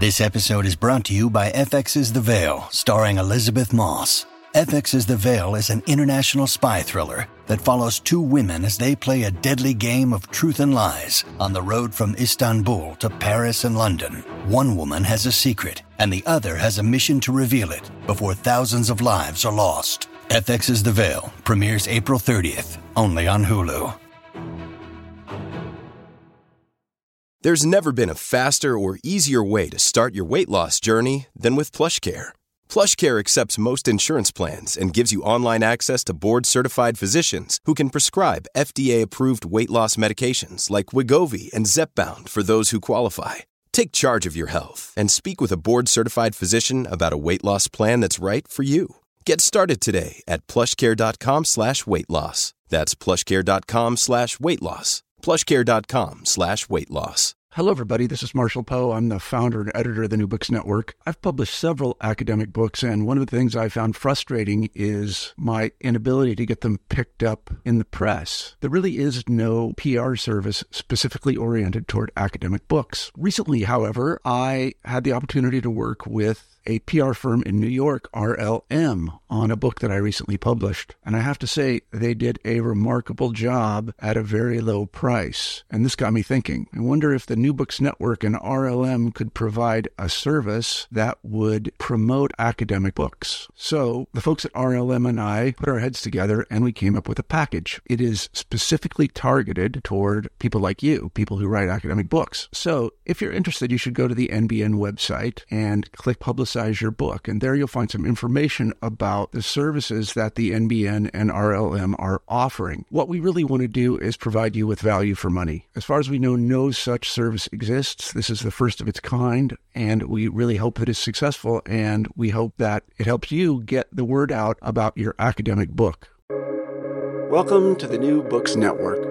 This episode is brought to you by FX's The Veil, starring Elizabeth Moss. FX's The Veil is an international spy thriller that follows two women as they play a deadly game of truth and lies on the road from Istanbul to Paris and London. One woman has a secret, and the other has a mission to reveal it before thousands of lives are lost. FX's The Veil premieres April 30th, only on Hulu. There's never been a faster or easier way to start your weight loss journey than with PlushCare. PlushCare accepts most insurance plans and gives you online access to board-certified physicians who can prescribe FDA-approved weight loss medications like Wegovy and Zepbound for those who qualify. Take charge of your health and speak with a board-certified physician about a weight loss plan that's right for you. Get started today at plushcare.com/weight loss. That's plushcare.com/weight loss. plushcare.com/weight loss. Hello, everybody. This is Marshall Poe. I'm the founder and editor of the New Books Network. I've published several academic books, and one of the things I found frustrating is my inability to get them picked up in the press. There really is no PR service specifically oriented toward academic books. Recently, however, I had the opportunity to work with a PR firm in New York, RLM, on a book that I recently published. And I have to say, they did a remarkable job at a very low price. And this got me thinking. I wonder if the New Books Network and RLM could provide a service that would promote academic books. So the folks at RLM and I put our heads together and we came up with a package. It is specifically targeted toward people like you, people who write academic books. So if you're interested, you should go to the NBN website and click Publicize Your Book. And there you'll find some information about the services that the NBN and RLM are offering. What we really want to do is provide you with value for money. As far as we know, no such service exists. This is the first of its kind, and we really hope that it's successful, and we hope that it helps you get the word out about your academic book. Welcome to the New Books Network.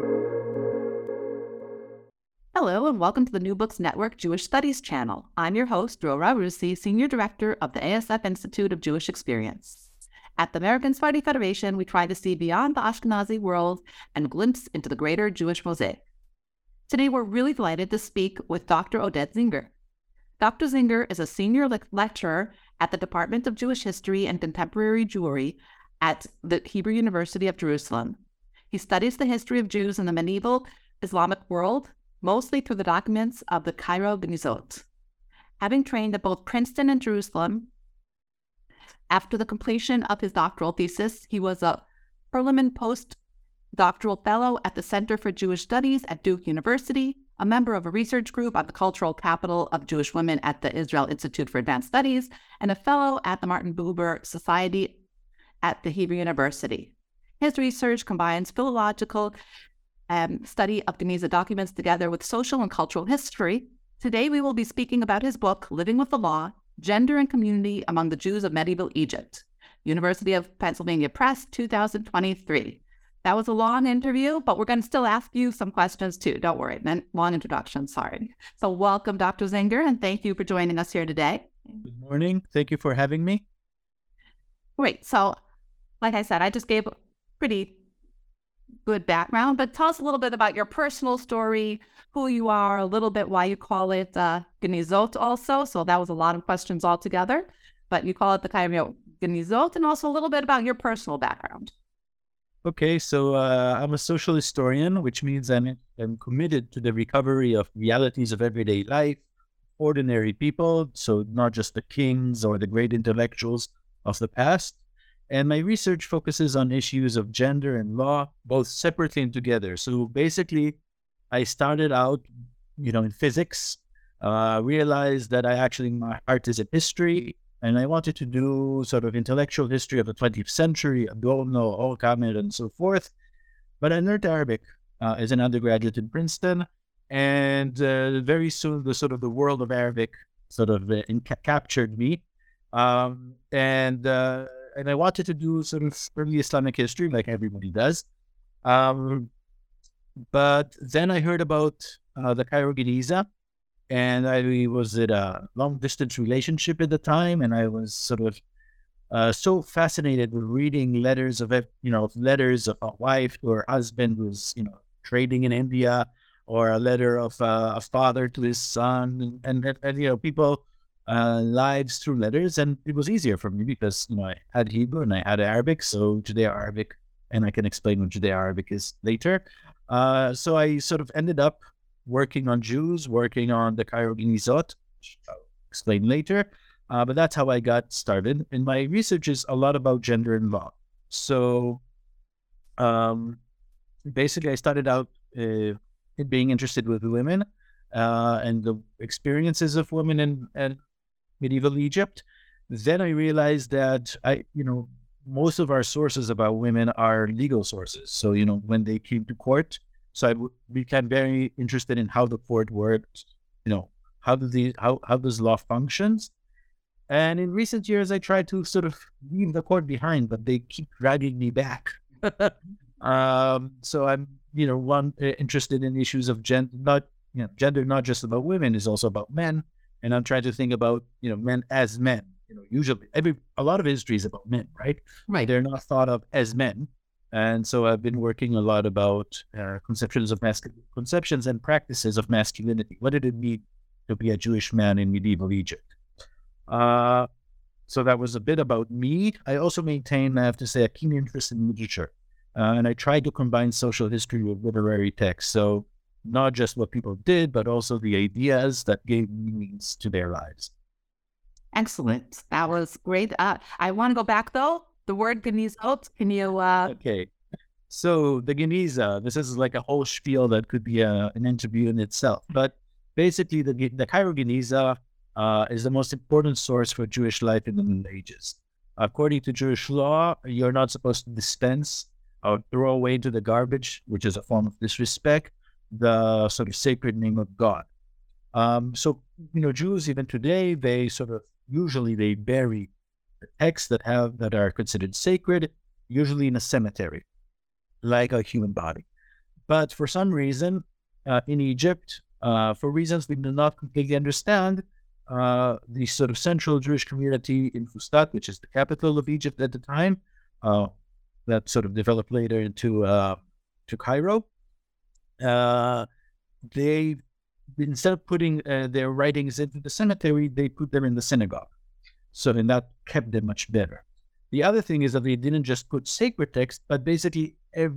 Hello, and welcome to the New Books Network Jewish Studies channel. I'm your host, Drora Rusi, Senior Director of the ASF Institute of Jewish Experience. At the American Sephardi Federation, we try to see beyond the Ashkenazi world and glimpse into the greater Jewish mosaic. Today, we're really delighted to speak with Dr. Oded Zinger. Dr. Zinger is a senior lecturer at the Department of Jewish History and Contemporary Jewry at the Hebrew University of Jerusalem. He studies the history of Jews in the medieval Islamic world, mostly through the documents of the Cairo Genizot. Having trained at both Princeton and Jerusalem, after the completion of his doctoral thesis, he was a Perelman postdoctoral fellow at the Center for Jewish Studies at Duke University, a member of a research group at the Cultural Capital of Jewish Women at the Israel Institute for Advanced Studies, and a fellow at the Martin Buber Society at the Hebrew University. His research combines philological study of Geniza documents together with social and cultural history. Today, we will be speaking about his book, Living with the Law, Gender and Community Among the Jews of Medieval Egypt, University of Pennsylvania Press, 2023. That was a long interview, but we're going to still ask you some questions too. Don't worry, long introduction, sorry. So welcome, Dr. Zinger, and thank you for joining us here today. Good morning. Thank you for having me. Great. So, like I said, I just gave a pretty good background, but tell us a little bit about your personal story, who you are, a little bit why you call it Genizot also. So that was a lot of questions altogether, but you call it the kind of Genizot, and also a little bit about your personal background. Okay, so I'm a social historian, which means I'm committed to the recovery of realities of everyday life, ordinary people, so not just the kings or the great intellectuals of the past. And my research focuses on issues of gender and law, both separately and together. So basically, I started out, in physics, realized that my heart is in history, and I wanted to do sort of intellectual history of the 20th century, Adorno, Horkheimer, and so forth. But I learned Arabic as an undergraduate in Princeton, and very soon the world of Arabic captured me. And I wanted to do sort of early Islamic history like everybody does. But then I heard about the Cairo Geniza, and I was in a long-distance relationship at the time, and I was sort of so fascinated with reading letters of a wife to her husband who's, trading in India, or a letter of a father to his son, and people lives through letters, and it was easier for me because I had Hebrew and I had Arabic, so Judeo-Arabic, and I can explain what Judeo-Arabic is later. So I sort of ended up working on Jews, working on the Cairo Genizot, which I'll explain later. But that's how I got started. And my research is a lot about gender and law. So basically, I started out being interested with women and the experiences of women in medieval Egypt. Then I realized that most of our sources about women are legal sources. So, when they came to court, so I became very interested in how the court worked, how does law functions. And in recent years, I tried to sort of leave the court behind, but they keep dragging me back. So I'm, interested in issues of gender, not just about women, is also about men. And I'm trying to think about, men as men. Usually a lot of history is about men, right? Right. They're not thought of as men. And so I've been working a lot about conceptions and practices of masculinity. What did it mean to be a Jewish man in medieval Egypt? So that was a bit about me. I also maintain, I have to say, a keen interest in literature. And I try to combine social history with literary text. So not just what people did, but also the ideas that gave meanings to their lives. Excellent. That was great. I want to go back, though. The word Genizot, can you... Okay. So the Geniza, this is like a whole spiel that could be an interview in itself. But basically, the Cairo Geniza is the most important source for Jewish life in the Middle Ages. According to Jewish law, you're not supposed to dispense or throw away into the garbage, which is a form of disrespect, the sort of sacred name of God. So, Jews even today, they usually they bury the texts that are considered sacred, usually in a cemetery, like a human body. But for some reason, in Egypt, for reasons we do not completely understand, the sort of central Jewish community in Fustat, which is the capital of Egypt at the time, that sort of developed later into to Cairo, they, instead of putting their writings into the cemetery, they put them in the synagogue. So then that kept them much better. The other thing is that they didn't just put sacred text, but basically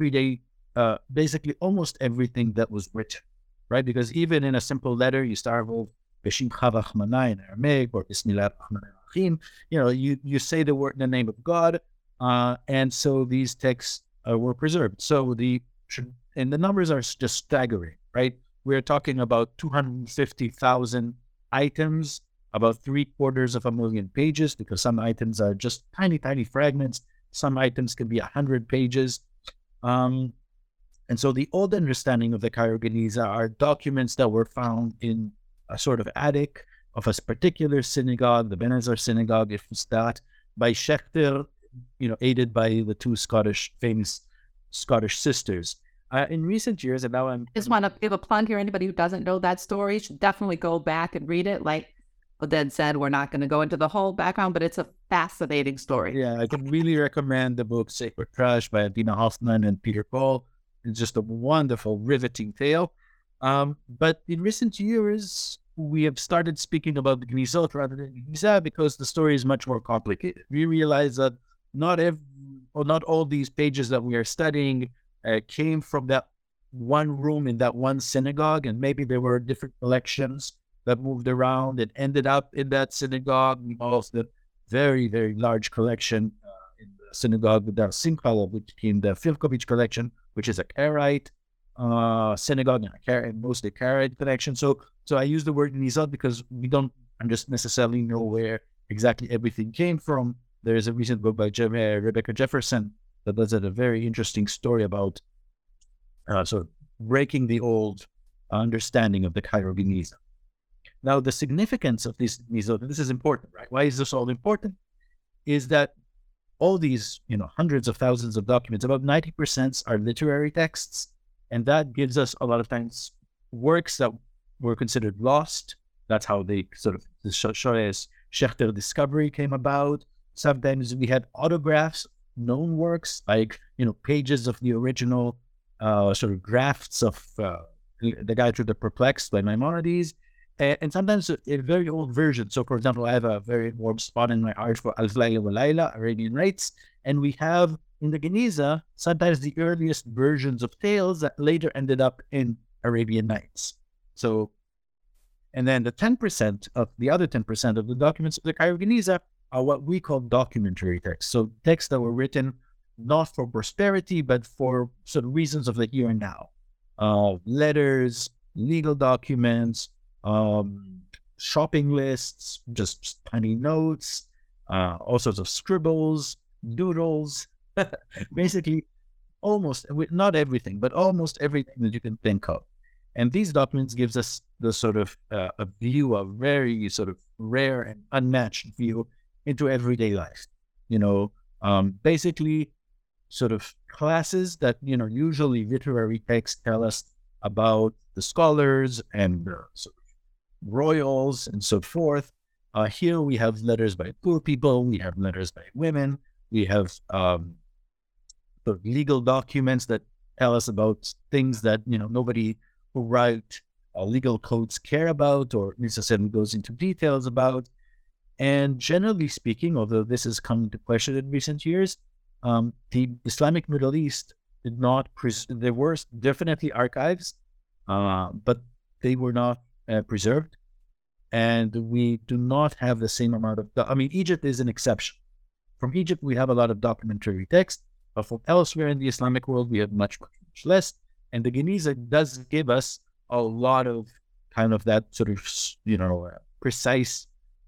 basically almost everything that was written, right? Because even in a simple letter, you start with B'Shimcha Rachmana in Aramaic or Bismillah Rahman Rahim. You say the word in the name of God, and so these texts were preserved. So the numbers are just staggering, right? We're talking about 250,000 items, about 750,000 pages, because some items are just tiny, tiny fragments. Some items can be 100 pages. And so the old understanding of the Cairo Geniza are documents that were found in a sort of attic of a particular synagogue, the Ben Ezra synagogue, if it's that, by Schechter, aided by the two famous Scottish sisters. In recent years, and now I'm... Just want to give a plug here. Anybody who doesn't know that story should definitely go back and read it. Like Oded said, we're not going to go into the whole background, but it's a fascinating story. Yeah, I can really recommend the book Sacred Trash by Adina Hoffman and Peter Paul. It's just a wonderful, riveting tale. But in recent years, we have started speaking about the Genizot rather than Geniza because the story is much more complicated. We realize that not all these pages that we are studying came from that one room in that one synagogue, and maybe there were different collections that moved around and ended up in that synagogue. We also the very, very large collection in the synagogue with the Simcha, which became the Filkovich collection, which is a Karaite synagogue and mostly Karaite collection. So I use the word Genizot because we don't just necessarily know where exactly everything came from. There is a recent book by Rebecca Jefferson that does a very interesting story about sort of breaking the old understanding of the Cairo Geniza. Now, the significance of this Genizot, and this is important, right? Why is this all important? Is that all these, hundreds of thousands of documents, about 90% are literary texts, and that gives us a lot of times works that were considered lost. That's how they sort of, the Schechter discovery came about. Sometimes we had autographs, known works, like, pages of the original sort of drafts of the Guide to the Perplexed by Maimonides. And sometimes a very old version. So, for example, I have a very warm spot in my heart for Alf Layla wa Layla, Arabian Nights. And we have in the Geniza sometimes the earliest versions of tales that later ended up in Arabian Nights. So, and then the 10% of the other 10% of the documents of the Cairo Geniza are what we call documentary texts. So texts that were written not for prosperity, but for sort of reasons of the here and now. Letters, legal documents, shopping lists, just tiny notes, all sorts of scribbles, doodles, basically almost, not everything, but almost everything that you can think of. And these documents gives us the sort of a view, a very sort of rare and unmatched view into everyday life. Basically sort of classes that, usually literary texts tell us about the scholars and sort of royals and so forth. Here we have letters by poor people, we have letters by women, we have sort of legal documents that tell us about things that, nobody who write legal codes care about or necessarily goes into details about. And generally speaking, although this has come into question in recent years, the Islamic Middle East did not, there were definitely archives, but they were not preserved. And we do not have the same amount of, Egypt is an exception. From Egypt, we have a lot of documentary text, but from elsewhere in the Islamic world, we have much, much, much less. And the Geniza does give us a lot of kind of that sort of, precise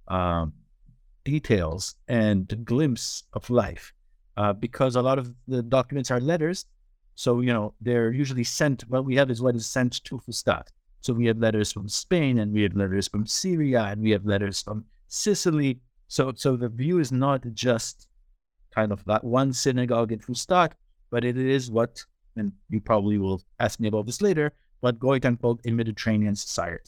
details and glimpse of life, because a lot of the documents are letters. So, they're usually sent, what we have is what is sent to Fustat. So we have letters from Spain, and we have letters from Syria, and we have letters from Sicily. So the view is not just kind of that one synagogue in Fustat, but it is what, and you probably will ask me about this later, what Goitan called a Mediterranean society.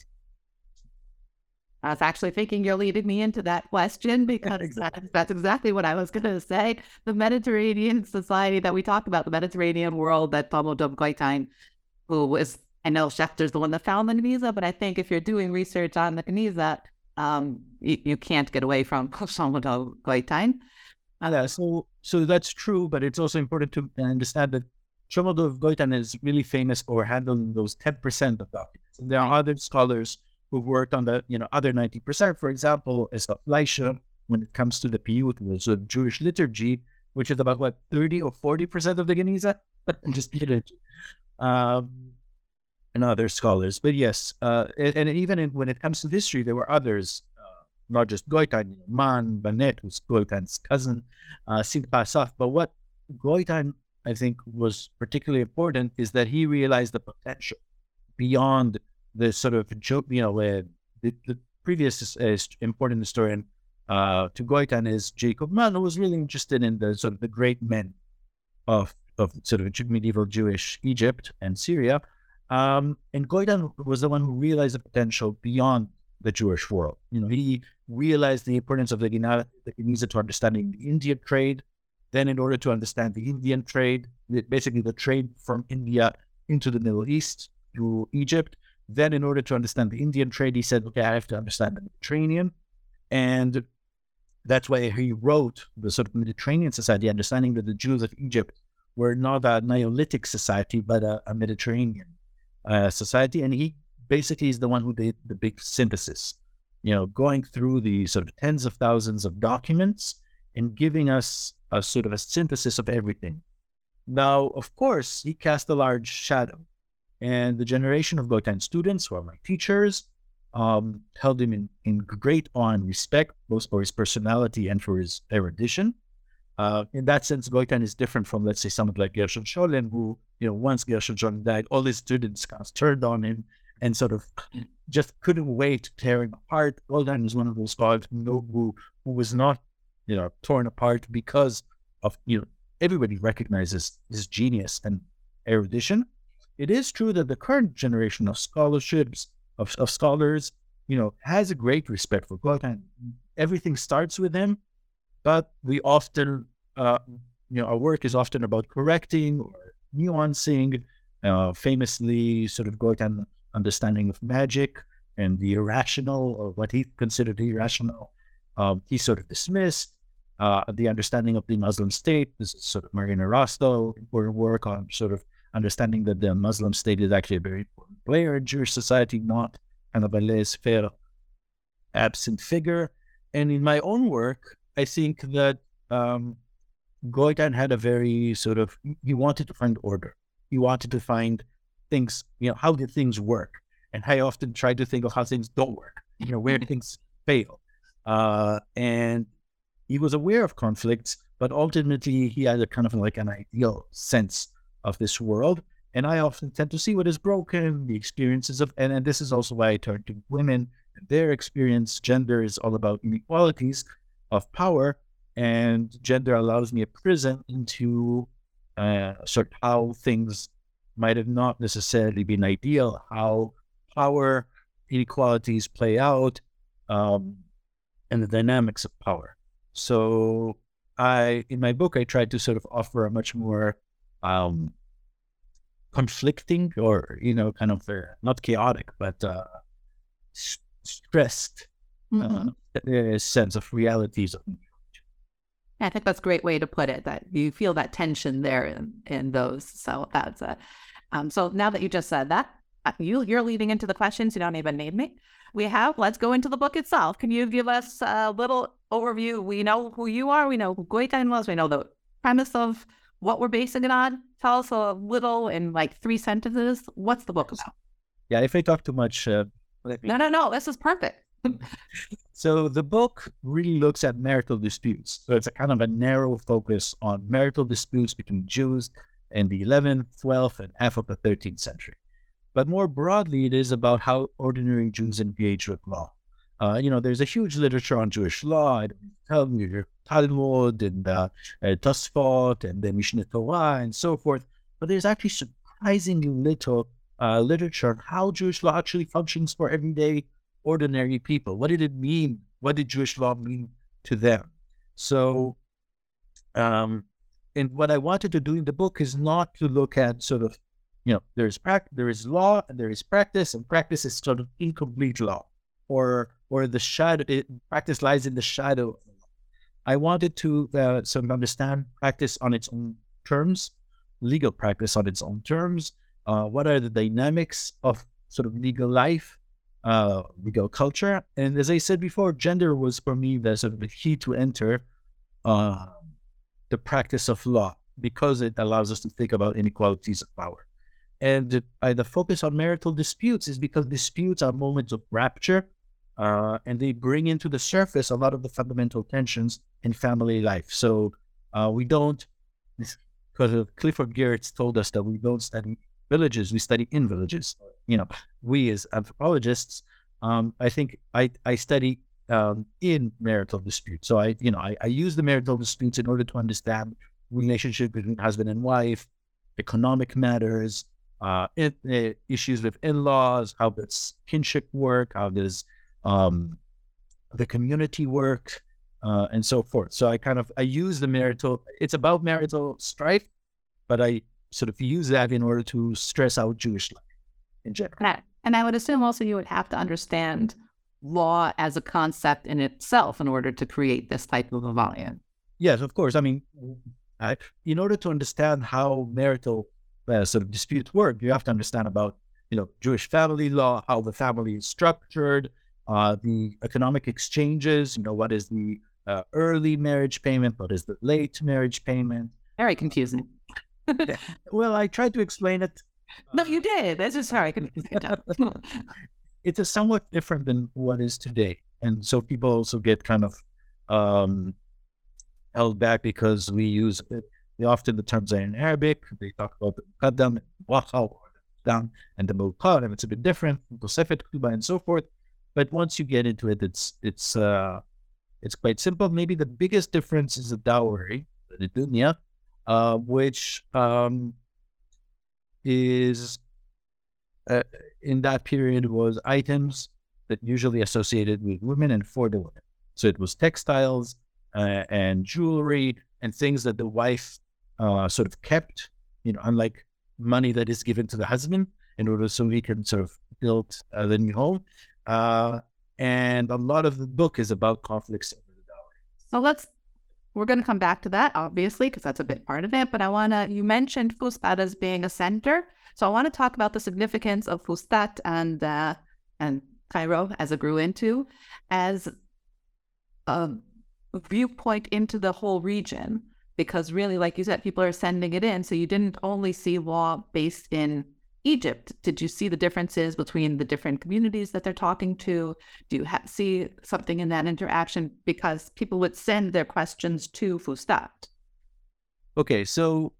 I was actually thinking you're leading me into that question, because that's exactly what I was going to say. The Mediterranean society that we talk about, the Mediterranean world that Talmud of Goitan, who is, I know Schefter's the one that found the Geniza, but I think if you're doing research on the Geniza, you can't get away from Talmud of Goitan. So that's true, but it's also important to understand that Talmud of Goitan is really famous for handling those 10% of documents. And there are other scholars who've worked on the other 90%. For example, Esaf Leisha, when it comes to the Piyut, the Jewish liturgy, which is about 30 or 40% of the Geniza, just liturgy. And other scholars, but yes, and even when it comes to history, there were others, not just Goitan, Man Banet, who's Goitan's cousin, Simcha Asaf. But what Goitan, I think, was particularly important is that he realized the potential beyond the sort of joke, where the previous important historian to Goitan is Jacob Mann, who was really interested in the sort of the great men of sort of medieval Jewish Egypt and Syria. And Goitan was the one who realized the potential beyond the Jewish world. He realized the importance of the Geniza to understanding the Indian trade. Then, in order to understand the Indian trade, basically the trade from India into the Middle East through Egypt. Then, in order to understand the Indian trade, he said, okay, I have to understand the Mediterranean. And that's why he wrote the sort of Mediterranean society, understanding that the Jews of Egypt were not a Neolithic society, but a Mediterranean society. And he basically is the one who did the big synthesis, going through the sort of tens of thousands of documents and giving us a sort of a synthesis of everything. Now, of course, he cast a large shadow, and the generation of Goitan students, who are my teachers, held him in great awe and respect, both for his personality and for his erudition. In that sense, Goitan is different from, let's say, someone like Gershon Scholem, who, once Gershon Scholem died, all his students kind of turned on him and sort of just couldn't wait to tear him apart. Goitan is one of those scholars who was not, torn apart because of, everybody recognizes his genius and erudition. It is true that the current generation of scholarships, of scholars, has a great respect for Goitan. Everything starts with him, but we often, our work is often about correcting or nuancing, famously sort of Goitan understanding of magic and the irrational, or what he considered irrational, he sort of dismissed. The understanding of the Muslim state, this is sort of Marina Rostow, important work on sort of understanding that the Muslim state is actually a very important player in Jewish society, not kind of a laissez-faire absent figure. And in my own work, I think that Goitan had a very sort of, he wanted to find order. He wanted to find things, how did things work? And I often try to think of how things don't work, where things fail. And he was aware of conflicts, but ultimately he had a kind of like an ideal sense of this world. And I often tend to see what is broken, the experiences of, and this is also why I turn to women and their experience. Gender is all about inequalities of power, and gender allows me a prism into sort of how things might have not necessarily been ideal, how power inequalities play out, and the dynamics of power. So in my book, I tried to sort of offer a much more conflicting, or, kind of not chaotic, but stressed sense of realities. I think that's a great way to put it, that you feel that tension there in those. So that's so now that you just said that, you're leading into the questions. You don't even need me. Let's go into the book itself. Can you give us a little overview? We know who you are. We know who Goitan was. We know the premise of what we're basing it on. Tell us a little in like 3 sentences. What's the book about? Yeah, if I talk too much. No. This is perfect. So the book really looks at marital disputes. So it's a kind of a narrow focus on marital disputes between Jews in the 11th, 12th, and half of the 13th century. But more broadly, it is about how ordinary Jews engage with law. There's a huge literature on Jewish law. I tell you, Talmud and Tosfot and the Mishneh Torah and so forth. But there's actually surprisingly little literature on how Jewish law actually functions for everyday ordinary people. What did it mean? What did Jewish law mean to them? So, and what I wanted to do in the book is not to look at sort of, there is law and there is practice, and practice is sort of incomplete law, or the shadow. Practice lies in the shadow of the law. I wanted to sort of understand practice on its own terms, legal practice on its own terms. What are the dynamics of sort of legal life, legal culture? And as I said before, gender was for me the sort of the key to enter the practice of law, because it allows us to think about inequalities of power. And the focus on marital disputes is because disputes are moments of rapture, and they bring into the surface a lot of the fundamental tensions in family life. So we don't, because Clifford Geertz told us that we don't study villages, we study in villages. We as anthropologists, I think I study in marital disputes. So I use the marital disputes in order to understand relationship between husband and wife, economic matters, issues with in-laws, how does kinship work, how does the community work, and so forth. So I use the marital, it's about marital strife, but I sort of use that in order to stress out Jewish life in general. And I would assume also you would have to understand law as a concept in itself in order to create this type of a volume. Yes, of course. I mean, in order to understand how marital sort of disputes work, you have to understand about, Jewish family law, how the family is structured, the economic exchanges, what is the early marriage payment, what is the late marriage payment. Very confusing. Well, I tried to explain it. No, you did. That's just sorry. It's a somewhat different than what is today. And so people also get kind of held back because we use often the terms are in Arabic. They talk about the Muqaddam and Waqa, or the Down and the Muqaddam, and it's a bit different, Tosefet, Kuba, and so forth. But once you get into it, it's quite simple. Maybe the biggest difference is the dowry, the dunya, which is in that period was items that usually associated with women and for the women. So it was textiles and jewelry and things that the wife sort of kept, unlike money that is given to the husband in order so he can sort of build the new home. And a lot of the book is about conflicts over the dowry. So we're going to come back to that, obviously, because that's a big part of it. But you mentioned Fustat as being a center. So I want to talk about the significance of Fustat and Cairo as it grew into as a viewpoint into the whole region. Because really, like you said, people are sending it in. So you didn't only see law based in Egypt. Did you see the differences between the different communities that they're talking to? Do you see something in that interaction? Because people would send their questions to Fustat. Okay, so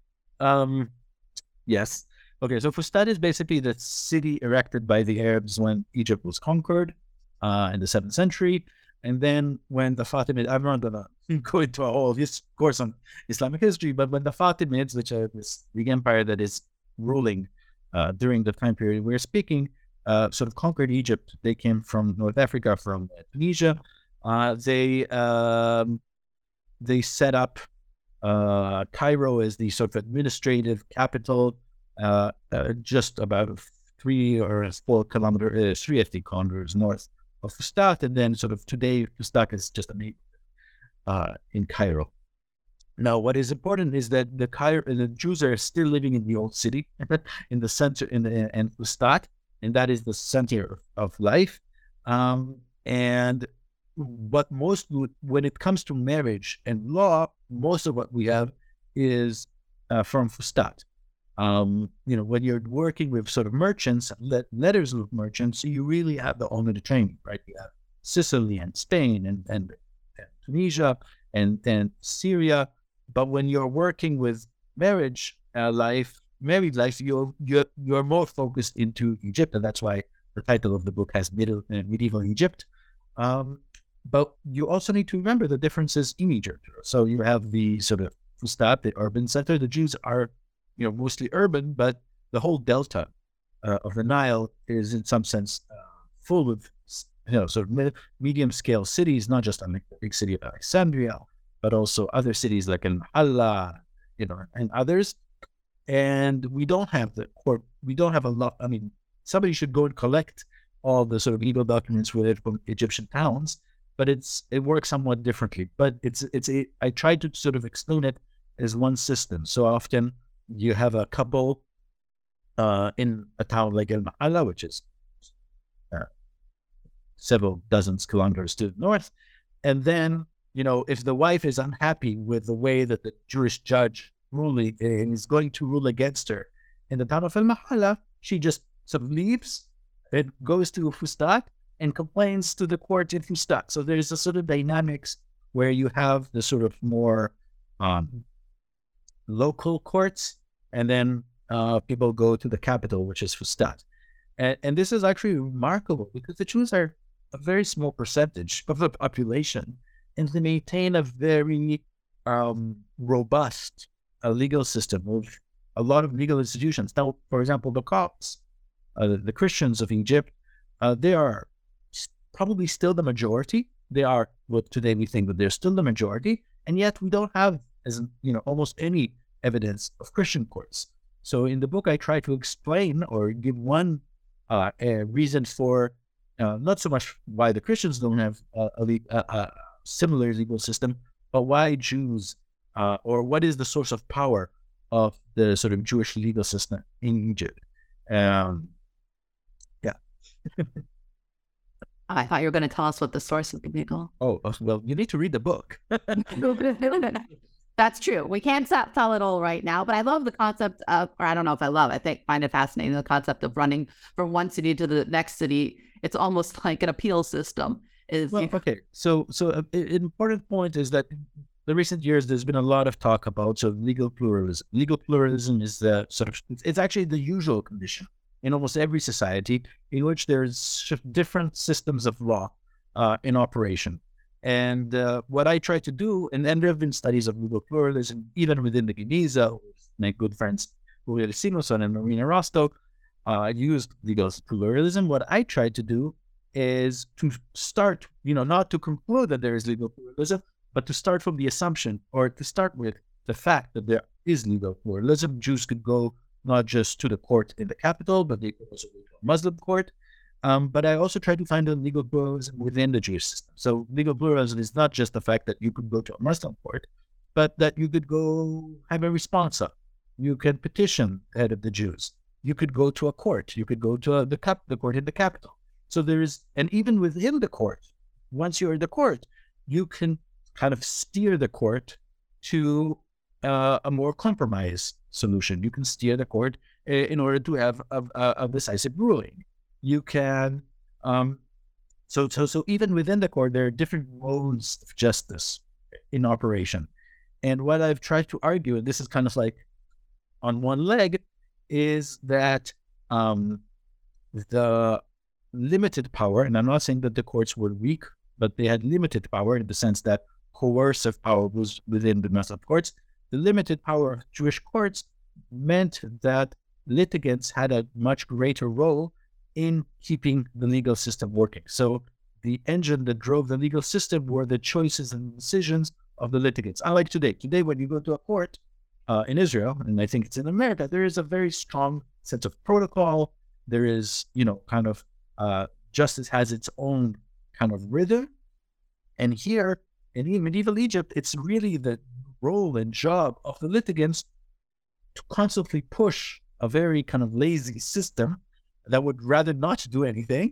yes. Okay, so Fustat is basically the city erected by the Arabs when Egypt was conquered in the 7th century. And then when the Fatimids, I'm not going to go into a whole course on Islamic history, but when the Fatimids, which is the empire that is ruling during the time period we're speaking, sort of conquered Egypt. They came from North Africa, from Tunisia. They set up Cairo as the sort of administrative capital, just about 3 or 4 kilometers, 3 ethnic kilometers north of Fustat, and then sort of today Fustat is just a neighborhood in Cairo. Now, what is important is that the Jews are still living in the old city, in the center, in Fustat, and that is the center of life. And when it comes to marriage and law, most of what we have is from Fustat. When you're working with sort of merchants, letters with merchants, you really have the whole Mediterranean, right? You have Sicily and Spain and Tunisia and Syria. But when you're working with married life, you're more focused into Egypt, and that's why the title of the book has medieval Egypt. But you also need to remember the differences in Egypt. So you have the sort of Fustat, the urban center. The Jews are mostly urban, but the whole delta of the Nile is in some sense full of sort of medium-scale cities, not just a big city of Alexandria, but also other cities like Al-Hala, and others. And we don't have a lot. I mean, somebody should go and collect all the sort of legal documents related from Egyptian towns, but it works somewhat differently. But I try to sort of explain it as one system. So often you have a couple in a town like Al-Hala, which is several dozens kilometers to the north. And then, if the wife is unhappy with the way that the Jewish judge ruling is going to rule against her in the town of Al-Mahala, she just sort of leaves and goes to Fustat and complains to the court in Fustat. So there's a sort of dynamics where you have the sort of more local courts, and then people go to the capital, which is Fustat. And this is actually remarkable because the Jews are a very small percentage of the population, and they maintain a very robust legal system with a lot of legal institutions. Now, for example, the Copts, the Christians of Egypt, they are probably still the majority. They are, today we think that they're still the majority, and yet we don't have, almost any evidence of Christian courts. So in the book, I try to explain or give one a reason for not so much why the Christians don't have a similar legal system, but why Jews, or what is the source of power of the sort of Jewish legal system in Egypt. Yeah. I thought you were going to tell us what the source of the legal. Oh, well, you need to read the book. That's true. We can't tell it all right now, but I love the concept of, or I don't know if find it fascinating, the concept of running from one city to the next city. It's almost like an appeal system. Okay. So an important point is that in the recent years, there's been a lot of talk about legal pluralism. Legal pluralism is it's actually the usual condition in almost every society in which there's different systems of law in operation. And what I try to do, and there have been studies of legal pluralism, even within the Geniza, with my good friends Uriel Sinoson and Marina Rostow, used legal pluralism. What I try to do is to start, not to conclude that there is legal pluralism, but to start from the assumption, or to start with the fact that there is legal pluralism. Jews could go not just to the court in the capital, but they could also go to a Muslim court. But I also try to find a legal pluralism within the Jewish system. So legal pluralism is not just the fact that you could go to a Muslim court, but that you could go have a responsa. You can petition the head of the Jews. You could go to a court. You could go to the court in the capital. So there is, and even within the court, once you're in the court, you can kind of steer the court to a more compromised solution. You can steer the court in order to have a decisive ruling. You can, so even within the court, there are different modes of justice in operation. And what I've tried to argue, and this is kind of like on one leg, is that the limited power, and I'm not saying that the courts were weak, but they had limited power in the sense that coercive power was within the Muslim courts. The limited power of Jewish courts meant that litigants had a much greater role in keeping the legal system working. So the engine that drove the legal system were the choices and decisions of the litigants. Unlike today. Today, when you go to a court in Israel, and I think it's in America, there is a very strong sense of protocol. There is, kind of justice has its own kind of rhythm. And here in medieval Egypt, it's really the role and job of the litigants to constantly push a very kind of lazy system that would rather not do anything.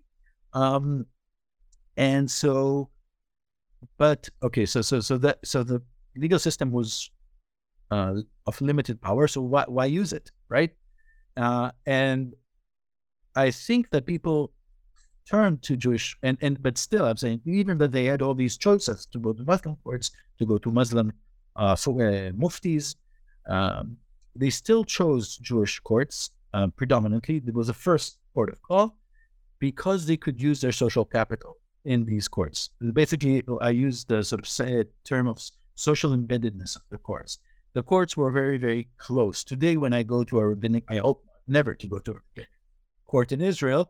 And so, but okay, so the legal system was of limited power. So why use it, right? And I think that people turn to Jewish, but still, I'm saying, even that they had all these choices to go to Muslim courts, to go to Muslim muftis, they still chose Jewish courts predominantly. It was the first port of call because they could use their social capital in these courts. Basically, I use the sort of term of social embeddedness of the courts. The courts were very, very close. Today, when I go to a rabbinic, I hope never to go to a rabbinic court in Israel,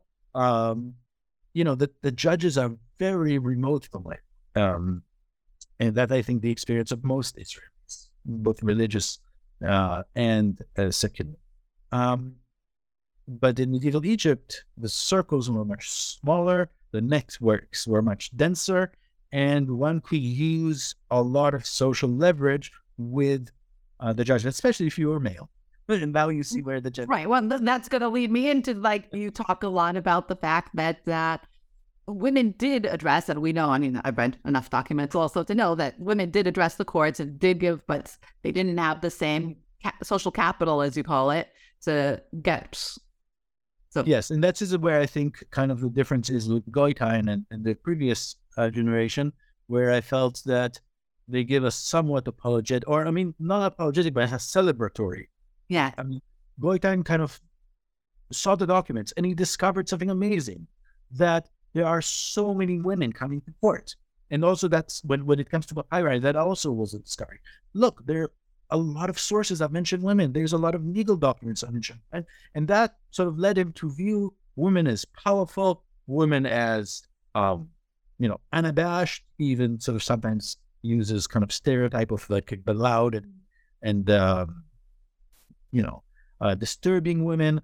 the judges are very remote from it. And that, I think, the experience of most Israelis, both religious and secular. But in medieval Egypt, the circles were much smaller, the networks were much denser, and one could use a lot of social leverage with the judge, especially if you were male. And now you see where the judge... Right. Well, that's going to lead me into, you talk a lot about the fact that women did address, and we know, I've read enough documents also to know that women did address the courts and did give, but they didn't have the same social capital, as you call it, to get... So. Yes, and that is where I think kind of the difference is with Goitein and the previous generation, where I felt that they give a somewhat apologetic, or not apologetic, but a celebratory. Yeah. Goitein kind of saw the documents and he discovered something amazing, that there are so many women coming to court. And also that's when it comes to papyri, that also was a discovery. Look, there are a lot of sources that mention women. There's a lot of legal documents that mention, and that sort of led him to view women as powerful, women as, unabashed, even sort of sometimes uses kind of stereotype of the loud and disturbing women.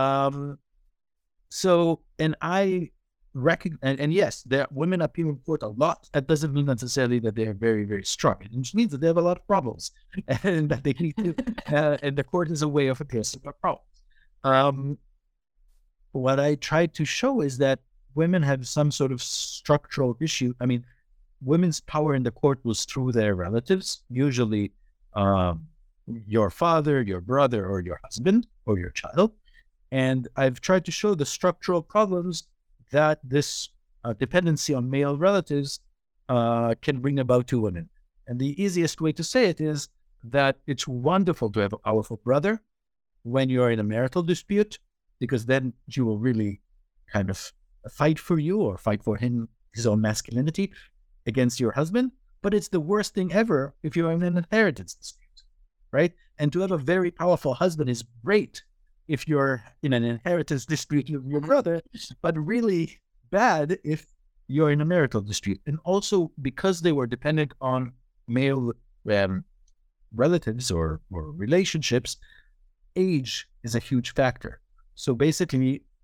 So, and I recognize, and yes, there women appear in court a lot. That doesn't mean necessarily that they're very, very strong. It just means that they have a lot of problems, and that they need to. And the court is a way of addressing their problems. What I tried to show is that women have some sort of structural issue. Women's power in the court was through their relatives, usually your father, your brother, or your husband, or your child. And I've tried to show the structural problems that this dependency on male relatives can bring about to women. And the easiest way to say it is that it's wonderful to have a powerful brother when you're in a marital dispute, because then you will really kind of fight for you or fight for his own masculinity against your husband. But it's the worst thing ever if you're in an inheritance dispute, right? And to have a very powerful husband is great if you're in an inheritance dispute with your brother, but really bad if you're in a marital dispute. And also because they were dependent on male relatives or relationships, age is a huge factor. So basically,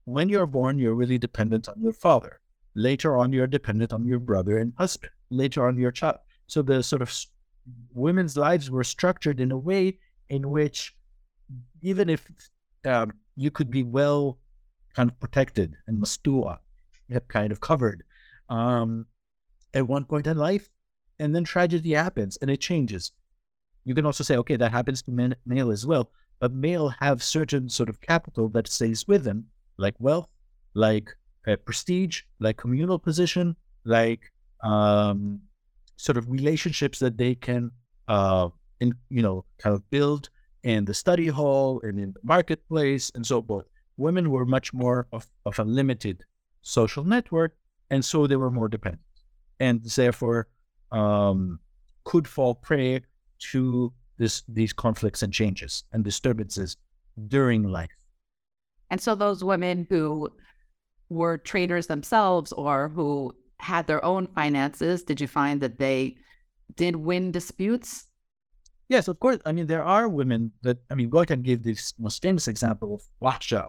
when you're born, you're really dependent on your father. Later on, you're dependent on your brother and husband. Later on, your child. So the sort of women's lives were structured in a way in which, even if you could be well kind of protected and mastua, kind of covered at one point in life, and then tragedy happens and it changes. You can also say, okay, that happens to male as well, but male have certain sort of capital that stays with them, like wealth, like prestige, like communal position, like sort of relationships that they can, kind of build in the study hall and in the marketplace and so forth. Women were much more of a limited social network, and so they were more dependent, and therefore could fall prey to these conflicts and changes and disturbances during life. And so those women who were traders themselves or who had their own finances, did you find that they did win disputes? Yes, of course. I mean, there are women that, Goethe gave this most famous example of Warsha,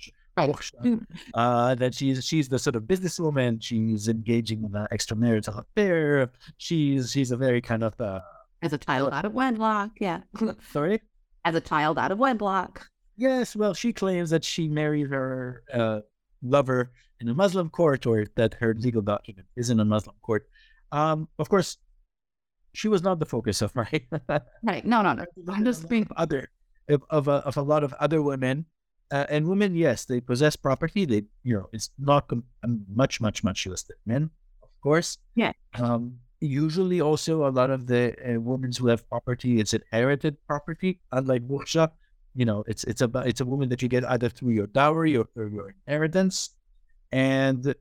that she's the sort of businesswoman. She's engaging in an extramarital affair. She's a very kind of... as a child out of wedlock, yeah. Sorry? As a child out of wedlock. Yes, well, she claims that she married her lover in a Muslim court, or that her legal document is in a Muslim court. Of course, she was not the focus of my... Right, no. I'm just being... Of a lot of other women. And women, yes, they possess property. They, it's not much less than men, of course. Yeah. Usually also a lot of the women who have property, it's inherited property, unlike Bursha. It's a woman that you get either through your dowry or through your inheritance. And,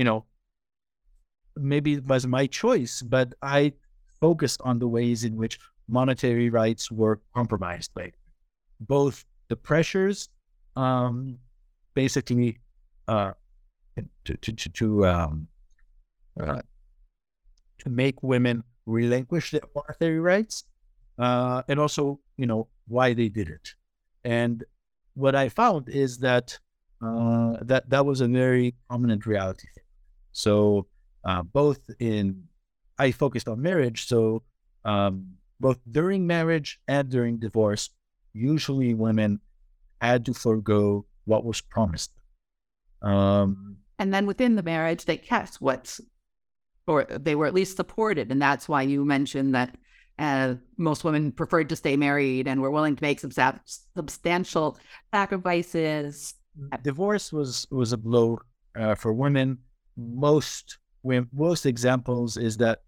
maybe it was my choice, but I focused on the ways in which monetary rights were compromised by both the pressures, basically, to make women relinquish their monetary rights, and also, why they did it. And what I found is that that was a very prominent reality. So I focused on marriage. So both during marriage and during divorce, usually women had to forego what was promised. And then within the marriage, they kept or they were at least supported. And that's why you mentioned that most women preferred to stay married and were willing to make substantial sacrifices. Divorce was a blow for women. Most examples is that,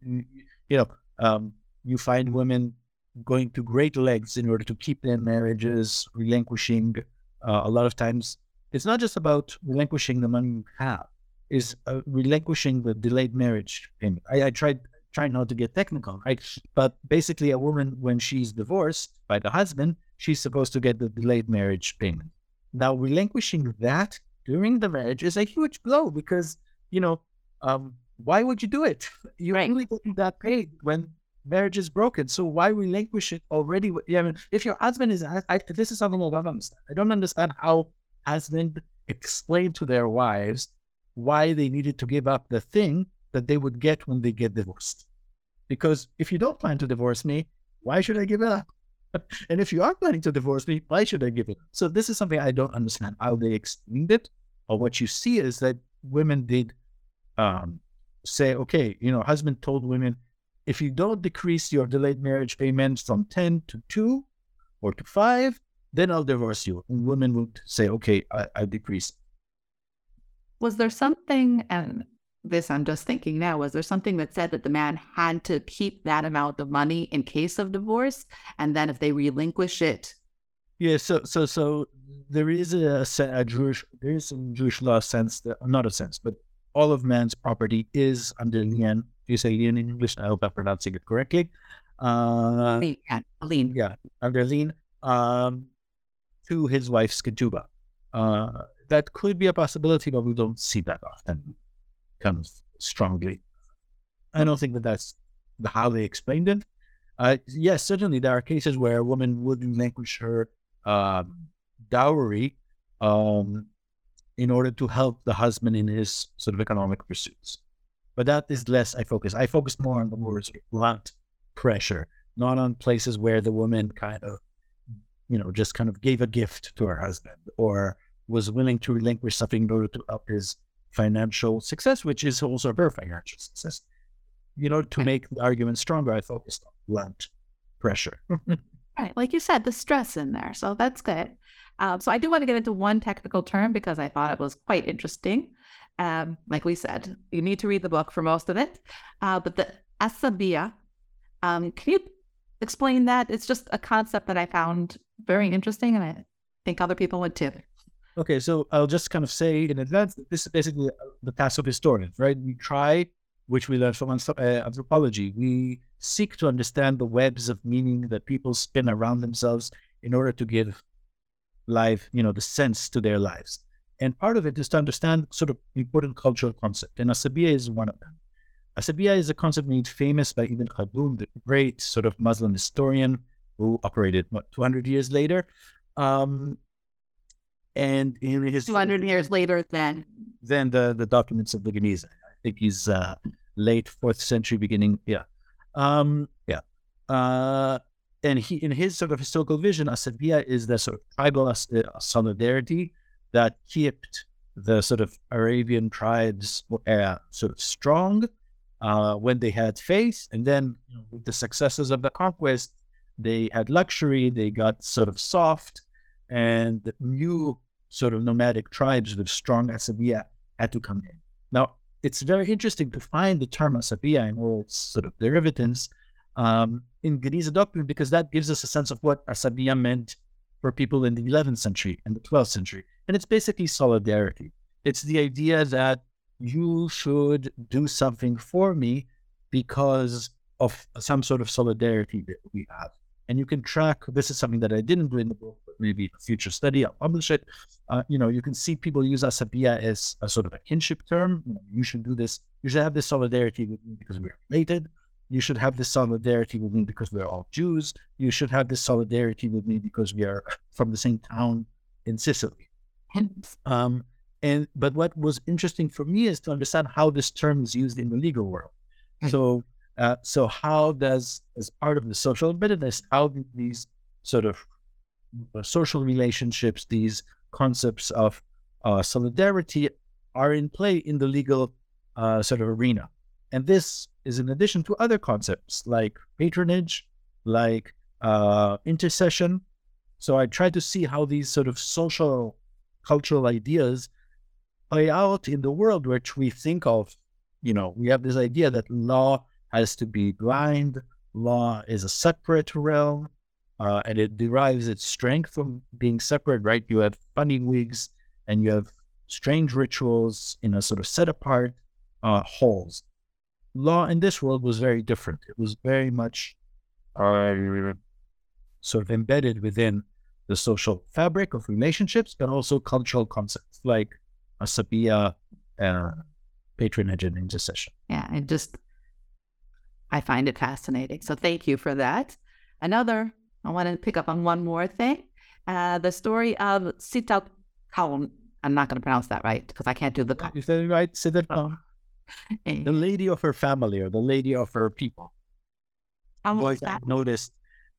you find women going to great lengths in order to keep their marriages, relinquishing a lot of times. It's not just about relinquishing the money you have. Is relinquishing the delayed marriage payment. I tried not to get technical, right? But basically, a woman, when she's divorced by the husband, she's supposed to get the delayed marriage payment. Now, relinquishing that during the marriage is a huge blow because, why would you do it? You only get that paid when marriage is broken. So why relinquish it already? If your husband is... this is something I don't understand. I don't understand how husbands explain to their wives why they needed to give up the thing that they would get when they get divorced. Because if you don't plan to divorce me, why should I give it up? And if you are planning to divorce me, why should I give it up? So this is something I don't understand how they explained it. Or what you see is that women did say, okay, husband told women, if you don't decrease your delayed marriage payments from 10 to 2 or to 5, then I'll divorce you. And women would say, okay, I decrease. Was there something, and this I'm just thinking now, was there something that said that the man had to keep that amount of money in case of divorce, and then if they relinquish it? Yeah, so there is a Jewish law sense that, not a sense, but all of man's property is under lien. You say lien in English? I hope I'm pronouncing it correctly. Lien. Yeah, under lien to his wife's ketubah. That could be a possibility, but we don't see that often, kind of strongly. I don't think that's how they explained it. Yes, certainly there are cases where a woman would relinquish her dowry in order to help the husband in his sort of economic pursuits. But that is less I focus. I focus more on the more sort of blunt pressure, not on places where the woman kind of, just kind of gave a gift to her husband or was willing to relinquish something in order to help his financial success, which is also her financial success. To make the argument stronger, I focused on blunt pressure. Right. Like you said, the stress in there. So that's good. So I do want to get into one technical term because I thought it was quite interesting. Like we said, you need to read the book for most of it. But the asabiya, can you explain that? It's just a concept that I found very interesting, and I think other people would too. Okay, so I'll just kind of say in advance that this is basically the task of historians, right? We try, which we learned from anthropology, we seek to understand the webs of meaning that people spin around themselves in order to give life, the sense to their lives. And part of it is to understand sort of important cultural concept, and asabiya is one of them. Asabiya is a concept made famous by Ibn Khaldun, the great sort of Muslim historian who operated, 200 years later? And in his 200 years later than the documents of the Geniza. I think he's late 4th century, beginning, and he, in his sort of historical vision, asabiya is the sort of tribal solidarity that kept the sort of Arabian tribes sort of strong when they had faith, and then with the successes of the conquest, they had luxury, they got sort of soft, and the new sort of nomadic tribes with strong asabiya had to come in. Now, it's very interesting to find the term asabiya and all its sort of derivatives in Geniza document, because that gives us a sense of what asabiya meant for people in the 11th century and the 12th century. And it's basically solidarity. It's the idea that you should do something for me because of some sort of solidarity that we have. And you can track, this is something that I didn't do in the book, but maybe a future study, I'll publish it. You can see people use asabiya as a sort of a kinship term. You should do this. You should have this solidarity with me because we're related. You should have this solidarity with me because we're all Jews. You should have this solidarity with me because we are from the same town in Sicily. But what was interesting for me is to understand how this term is used in the legal world. So how does, as part of the social embeddedness, how do these sort of social relationships, these concepts of solidarity are in play in the legal sort of arena? And this is in addition to other concepts like patronage, like intercession. So I try to see how these sort of social, cultural ideas play out in the world, which we think of, we have this idea that law has to be blind, law is a separate realm, and it derives its strength from being separate, right? You have funny wigs and you have strange rituals in a sort of set apart halls. Law in this world was very different. It was very much sort of embedded within the social fabric of relationships, but also cultural concepts like asabiya, patronage, and intercession. Yeah, I find it fascinating. So thank you for that. I want to pick up on one more thing. The story of Sitt al-Kawn. I'm not going to pronounce that right because I can't do the... You said it right, Sitt al-Kawn. The lady of her family or the lady of her people. Goethe noticed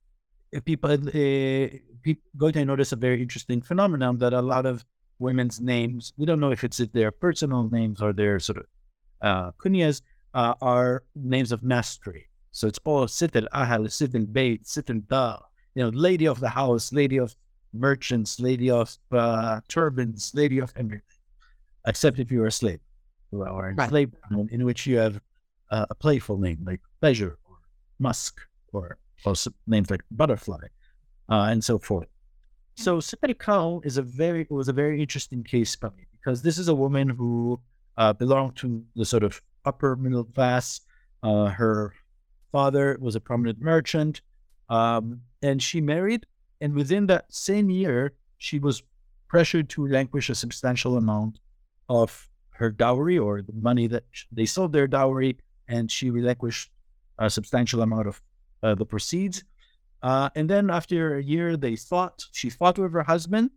Goethe noticed a very interesting phenomenon that a lot of women's names, we don't know if it's their personal names or their sort of kunyas, are names of mastery. So it's all Sitt al-Ahal, Sitt al-Bayt, Sitt al-Dar, lady of the house, lady of merchants, lady of turbans, lady of everything, except if you're a slave or enslaved, right, in which you have a playful name like pleasure or musk or also names like butterfly and so forth. So Sitt al-Kawn was a very interesting case for me because this is a woman who belonged to the sort of upper middle class. Her father was a prominent merchant, and she married. And within that same year, she was pressured to relinquish a substantial amount of her dowry or the money that they sold their dowry, and she relinquished a substantial amount of the proceeds. And then after a year, she fought with her husband,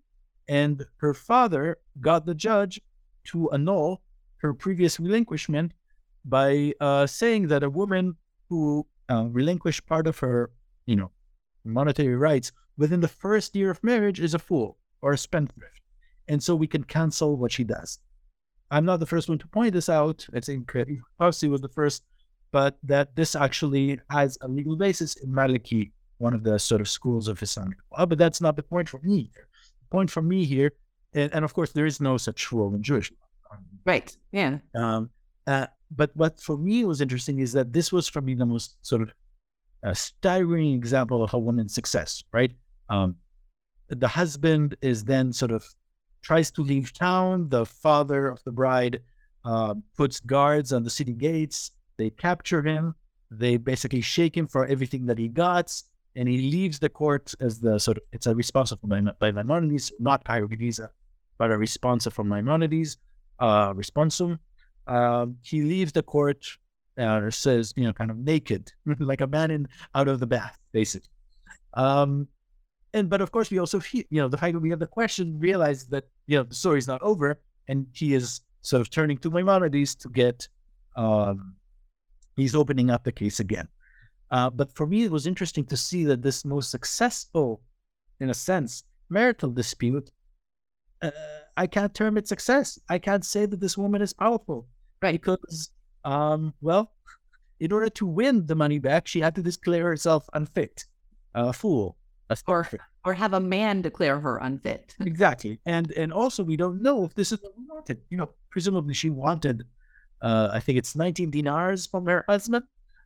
And her father got the judge to annul her previous relinquishment by saying that a woman who relinquished part of her, monetary rights within the first year of marriage is a fool or a spendthrift. And so we can cancel what she does. I'm not the first one to point this out. I think Fauci was the first, but that this actually has a legal basis in Maliki, one of the sort of schools of Islamic law. But that's not the point for me here. The point for me here, and of course, there is no such rule in Jewish law. Right. Yeah. But what for me was interesting is that this was for me the most sort of staggering example of a woman's success, right? The husband is then sort of tries to leave town. The father of the bride puts guards on the city gates. They capture him. They basically shake him for everything that he got. And he leaves the court as the sort of, it's a responsa by Maimonides, not Pyrogeniza, but a responsa from Maimonides, responsum. He leaves the court, says, kind of naked, like a man out of the bath, basically. But of course, we also, the fact that we have the question, realize that, the story's not over, and he is sort of turning to Maimonides to get, he's opening up the case again. But for me, it was interesting to see that this most successful, in a sense, marital dispute, I can't term it success. I can't say that this woman is powerful. Right. Because, in order to win the money back, she had to declare herself unfit, a fool. Or have a man declare her unfit. Exactly. And also, we don't know if this is what we wanted. Presumably she wanted, I think it's 19 dinars from her husband.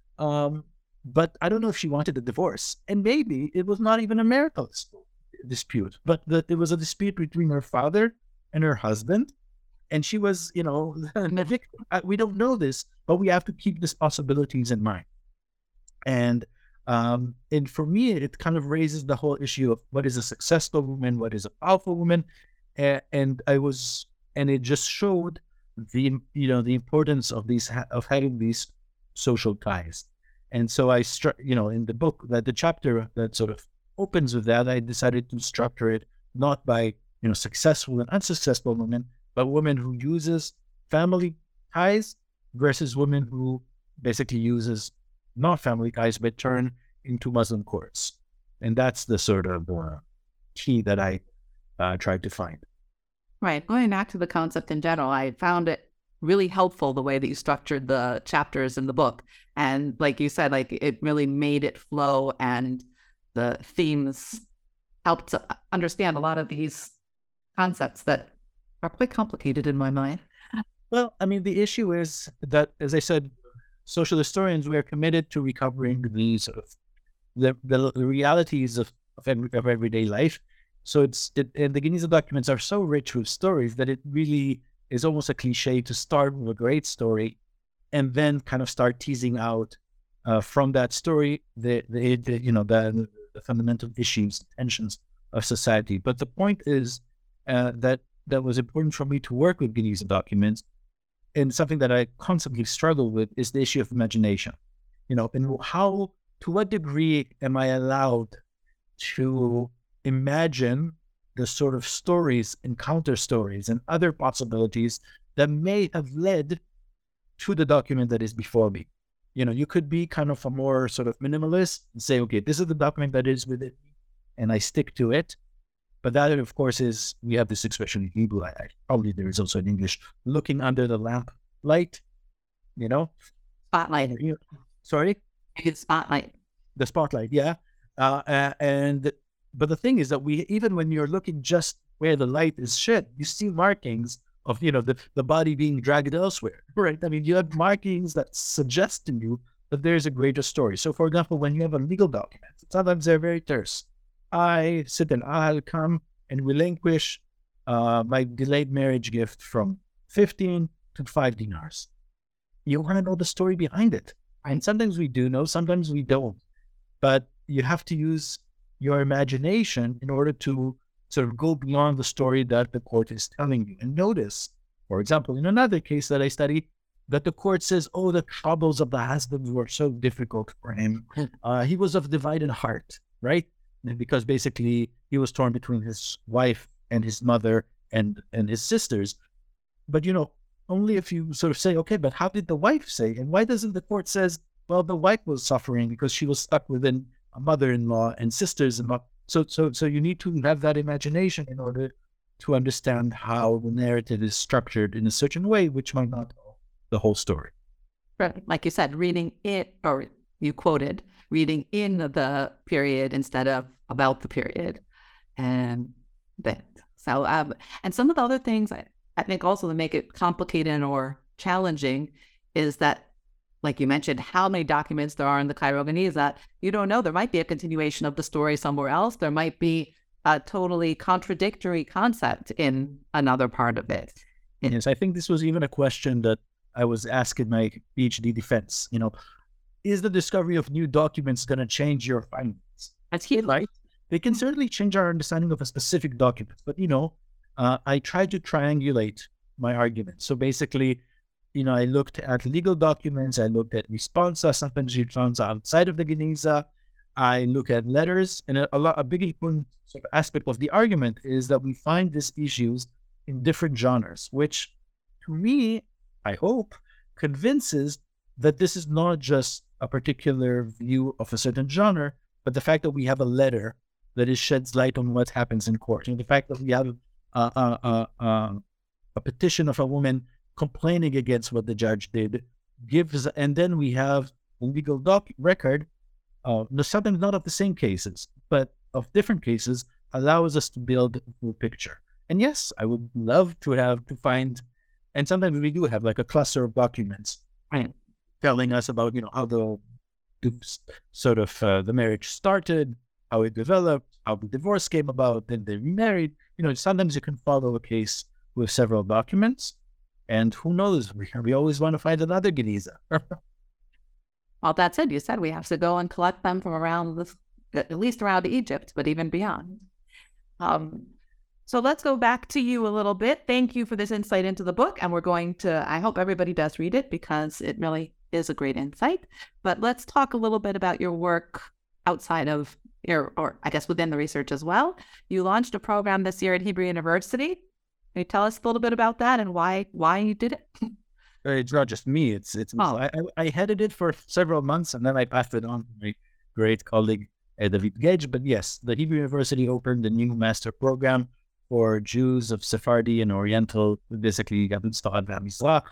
But I don't know if she wanted a divorce. And maybe it was not even a marital dispute, but that it was a dispute between her father and her husband. And she was, the victim. We don't know this, but we have to keep these possibilities in mind. And for me, it kind of raises the whole issue of what is a successful woman, what is a powerful woman. And it just showed the importance of having these social ties. And so in the book, that the chapter that sort of opens with that, I decided to structure it not by, successful and unsuccessful women, but women who uses family ties versus women who basically uses not family ties, but turn into Muslim courts. And that's the sort of key that I tried to find. Right. Going back to the concept in general, I found it really helpful the way that you structured the chapters in the book. And like you said, it really made it flow, and the themes helped to understand a lot of these concepts that are quite complicated in my mind. Well, I mean, the issue is that, as I said, social historians, we are committed to recovering the sort of the realities of everyday life. So and the Geniza documents are so rich with stories that it really is almost a cliche to start with a great story and then kind of start teasing out from that story the fundamental issues, tensions of society. But the point is that was important for me to work with Geniza documents, and something that I constantly struggle with is the issue of imagination. And to what degree am I allowed to imagine the sort of stories and counter stories and other possibilities that may have led to the document that is before me. You could be kind of a more sort of minimalist and say, okay, this is the document that is with it, and I stick to it. But that, of course, we have this expression in Hebrew, probably there is also in English, looking under the lamp light, Spotlight. Sorry? It's spotlight. The spotlight, yeah. But the thing is that even when you're looking just where the light is shed, you see markings of, the body being dragged elsewhere, right? I mean, you have markings that suggest to you that there's a greater story. So, for example, when you have a legal document, sometimes they're very terse. I sit and I'll come and relinquish my delayed marriage gift from 15 to 5 dinars. You want to know the story behind it. And sometimes we do know, sometimes we don't. But you have to use your imagination in order to sort of go beyond the story that the court is telling you. And notice, for example, in another case that I studied, that the court says, the troubles of the husband were so difficult for him. He was of divided heart, right? And because basically he was torn between his wife and his mother and his sisters. But, only if you sort of say, okay, but how did the wife say? And why doesn't the court says, well, the wife was suffering because she was stuck within a mother-in-law and sisters-in-law. So you need to have that imagination in order to understand how the narrative is structured in a certain way, which might not tell the whole story. Right. Like you said, reading it, or you quoted, reading in the period instead of about the period. And that. So, and some of the other things I think also to make it complicated or challenging is that, like you mentioned, how many documents there are in the Cairo Geniza. You don't know. There might be a continuation of the story somewhere else. There might be a totally contradictory concept in another part of it. Yes, I think this was even a question that I was asked in my PhD defense. Is the discovery of new documents going to change your findings? That's huge. Right? They can certainly change our understanding of a specific document. But, I tried to triangulate my argument. So basically, I looked at legal documents. I looked at responsa, sometimes responsa outside of the Geniza. I look at letters. And a big important sort of aspect of the argument is that we find these issues in different genres, which to me, I hope, convinces that this is not just a particular view of a certain genre, but the fact that we have a letter that sheds light on what happens in court. And the fact that we have a petition of a woman complaining against what the judge did gives, and then we have a legal record, sometimes not of the same cases, but of different cases, allows us to build a full picture. And yes, I would love to find, and sometimes we do have like a cluster of documents telling us about, how the marriage started, how it developed, how the divorce came about, then they remarried. Sometimes you can follow a case with several documents, and who knows, we always want to find another Geniza. Well, that's it. You said we have to go and collect them from around at least around Egypt, but even beyond. So let's go back to you a little bit. Thank you for this insight into the book. And I hope everybody does read it because it really is a great insight. But let's talk a little bit about your work outside of or I guess within the research as well. You launched a program this year at Hebrew University. Can you tell us a little bit about that and why you did it? It's not just me. I headed it for several months and then I passed it on to my great colleague, David Gage. But yes, the Hebrew University opened a new master program for Jews of Sephardi and Oriental, basically Yavuz Mizrach.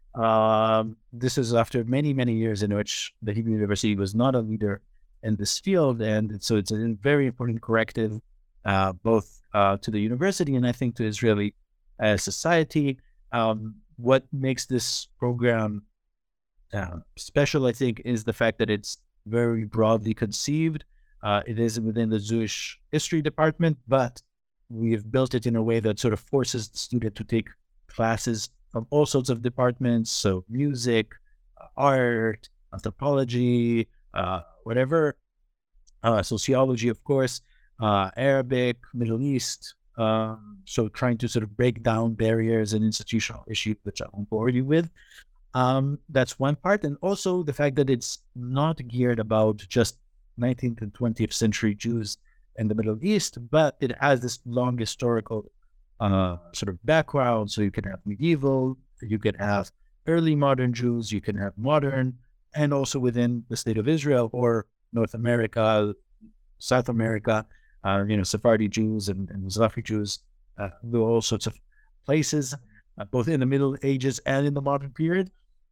This is after many, many years in which the Hebrew University was not a leader in this field. And so it's a very important corrective, both to the university and I think to Israeli society. What makes this program special, I think, is the fact that it's very broadly conceived. It is within the Jewish history department, but we've built it in a way that sort of forces the student to take classes from all sorts of departments. So music, art, anthropology, whatever, sociology, of course, Arabic, Middle East. So trying to sort of break down barriers and institutional issues, which I won't bore you with. That's one part. And also the fact that it's not geared about just 19th and 20th century Jews in the Middle East, but it has this long historical sort of background. So you can have medieval, you can have early modern Jews, you can have modern, and also within the state of Israel or North America, South America, Sephardi Jews and Mizrahi Jews, there are all sorts of places, both in the Middle Ages and in the modern period.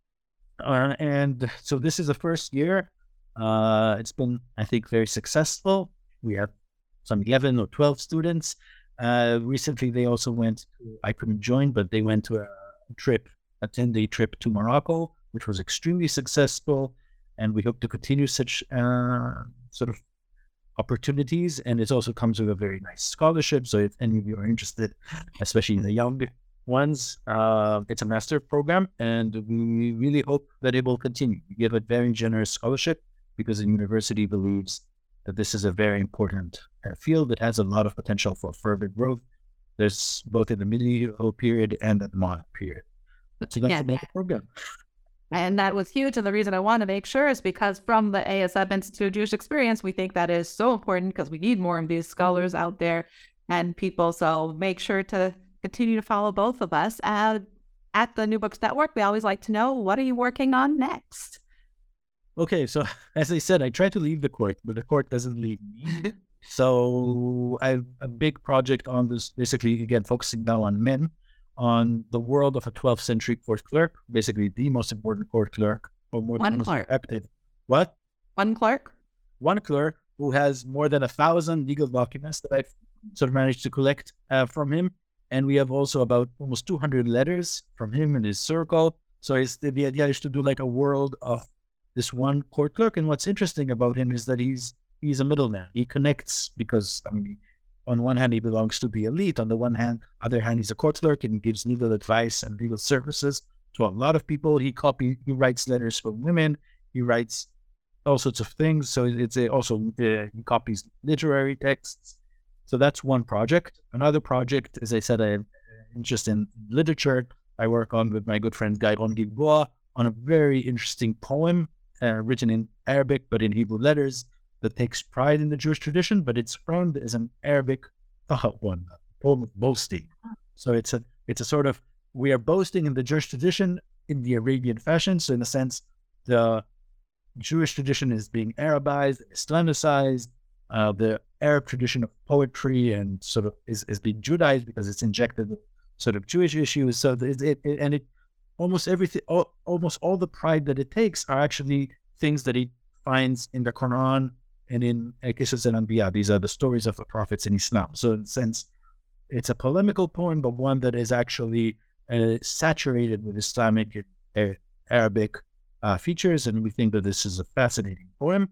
And so this is the first year. It's been, I think, very successful. We have some 11 or 12 students. Recently, they also I couldn't join, but they went to a 10-day trip to Morocco, which was extremely successful. And we hope to continue such sort of opportunities. And it also comes with a very nice scholarship. So if any of you are interested, especially the young ones, it's a master program. And we really hope that it will continue. We give a very generous scholarship because the university believes that this is a very important field that has a lot of potential for further growth. There's both in the medieval period and the modern period. So that's the program. And that was huge. And the reason I want to make sure is because from the ASF Institute of Jewish Experience, we think that is so important because we need more of these scholars out there and people. So make sure to continue to follow both of us. At the New Books Network, we always like to know, what are you working on next? Okay, so as I said, I try to leave the court, but the court doesn't leave me. So I have a big project on this, basically, again, focusing now on men, on the world of a 12th century court clerk, basically the most important court clerk. Or more One clerk. What? One clerk? One clerk who has more than 1,000 legal documents that I've sort of managed to collect from him. And we have also about almost 200 letters from him and his circle. So the idea is to do like a world of this one court clerk. And what's interesting about him is that he's a middleman. He connects because, I mean, on one hand, he belongs to the elite. On the other hand, he's a court clerk and gives legal advice and legal services to a lot of people. He writes letters for women. He writes all sorts of things. So he copies literary texts. So that's one project. Another project, as I said, I have interest in literature. I work on with my good friend Guy Ron-Guilbois on a very interesting poem written in Arabic, but in Hebrew letters, that takes pride in the Jewish tradition, but it's framed as an Arabic one, a poem of boasting. So it's a sort of, we are boasting in the Jewish tradition in the Arabian fashion. So in a sense, the Jewish tradition is being Arabized, Islamicized. The Arab tradition of poetry and sort of is being Judaized because it's injected with sort of Jewish issues. So almost everything, almost all the pride that it takes are actually things that it finds in the Quran and in Qisas al-Anbiya. These are the stories of the prophets in Islam. So in a sense, it's a polemical poem, but one that is actually saturated with Islamic and Arabic features. And we think that this is a fascinating poem.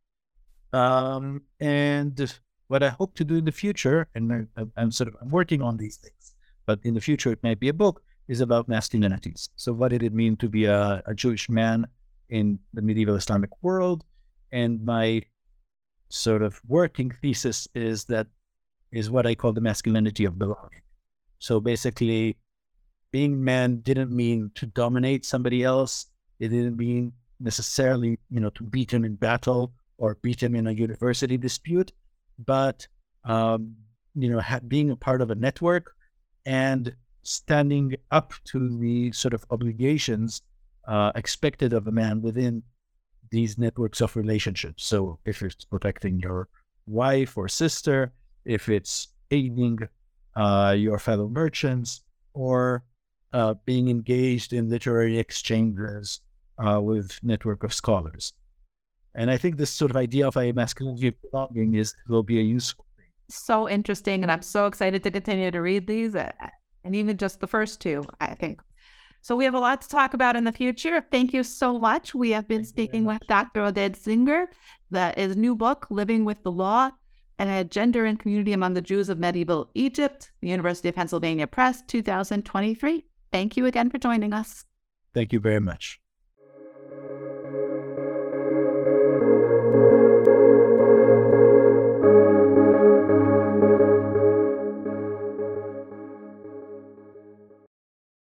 And what I hope to do in the future, and I'm working on these things, but in the future it might be a book, is about masculinities. So what did it mean to be a Jewish man in the medieval Islamic world? And my sort of working thesis is what I call the masculinity of belonging. So basically, being man didn't mean to dominate somebody else. It didn't mean necessarily, to beat him in battle or beat him in a university dispute, but, being a part of a network and standing up to the sort of obligations expected of a man within these networks of relationships. So if it's protecting your wife or sister, if it's aiding your fellow merchants, or being engaged in literary exchanges with network of scholars. And I think this sort of idea of a masculinity of belonging will be a useful thing. So interesting, and I'm so excited to continue to read these, and even just the first two, I think. So we have a lot to talk about in the future. Thank you so much. We have been speaking with Dr. Oded Singer, his new book, Living with the Law, and Gender and Community Among the Jews of Medieval Egypt, the University of Pennsylvania Press, 2023. Thank you again for joining us. Thank you very much.